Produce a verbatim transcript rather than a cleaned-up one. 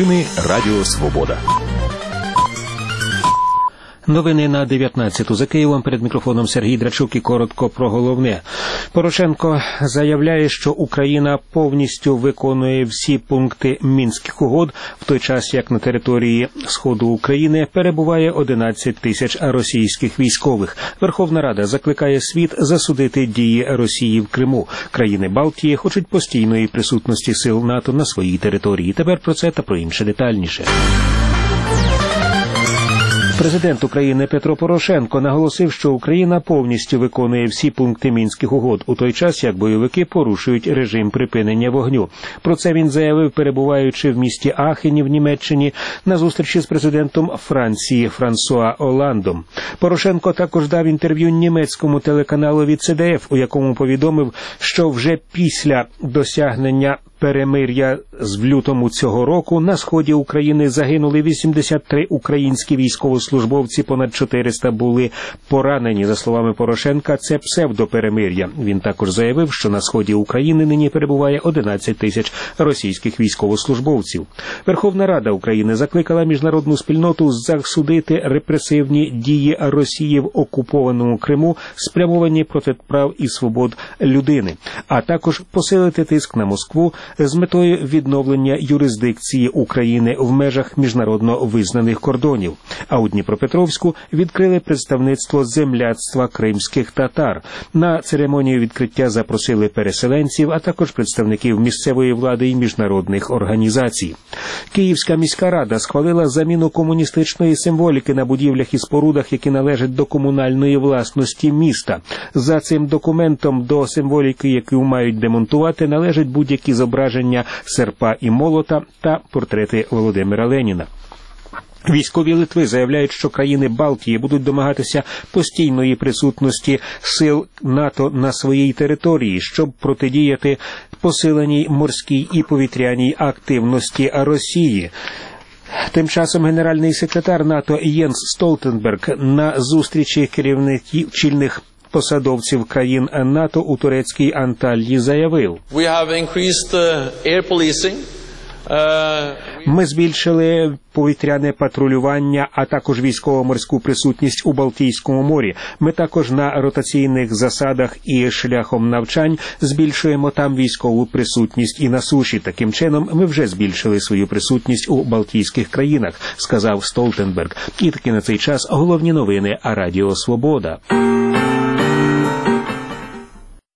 Новини Радіо Свобода. Новини на дев'ятнадцяту. За Києвом, перед мікрофоном Сергій Драчук, і коротко про головне. Порошенко заявляє, що Україна повністю виконує всі пункти Мінських угод, в той час як на території Сходу України перебуває одинадцять тисяч російських військових. Верховна Рада закликає світ засудити дії Росії в Криму. Країни Балтії хочуть постійної присутності сил НАТО на своїй території. Тепер про це та про інше детальніше. Президент України Петро Порошенко наголосив, що Україна повністю виконує всі пункти Мінських угод, у той час як бойовики порушують режим припинення вогню. Про це він заявив, перебуваючи в місті Ахені в Німеччині на зустрічі з президентом Франції Франсуа Оландом. Порошенко також дав інтерв'ю німецькому телеканалу Це Де Еф, у якому повідомив, що вже після досягнення перемир'я з лютому цього року на сході України загинули вісімдесят три українські військовослужбовці, понад чотириста були поранені. За словами Порошенка, це псевдоперемир'я. Він також заявив, що на сході України нині перебуває одинадцять тисяч російських військовослужбовців. Верховна Рада України закликала міжнародну спільноту засудити репресивні дії Росії в окупованому Криму, спрямовані проти прав і свобод людини, а також посилити тиск на Москву з метою відновлення юрисдикції України в межах міжнародно визнаних кордонів. А у Дніпропетровську відкрили представництво земляцтва кримських татар. На церемонію відкриття запросили переселенців, а також представників місцевої влади і міжнародних організацій. Київська міська рада схвалила заміну комуністичної символіки на будівлях і спорудах, які належать до комунальної власності міста. За цим документом до символіки, яку мають демонтувати, належать будь-які зображення серпа і молота та портрети Володимира Леніна. Військові Литви заявляють, що країни Балтії будуть домагатися постійної присутності сил НАТО на своїй території, щоб протидіяти посиленій морській і повітряній активності Росії. Тим часом генеральний секретар НАТО Єнс Столтенберг на зустрічі керівників чільних посадовців країн НАТО у турецькій Анталії заявив: We have increased air policing. Ми збільшили повітряне патрулювання, а також військово-морську присутність у Балтійському морі. Ми також на ротаційних засадах і шляхом навчань збільшуємо там військову присутність і на суші. Таким чином, ми вже збільшили свою присутність у Балтійських країнах, сказав Столтенберг. І таки на цей час головні новини Радіо Свобода.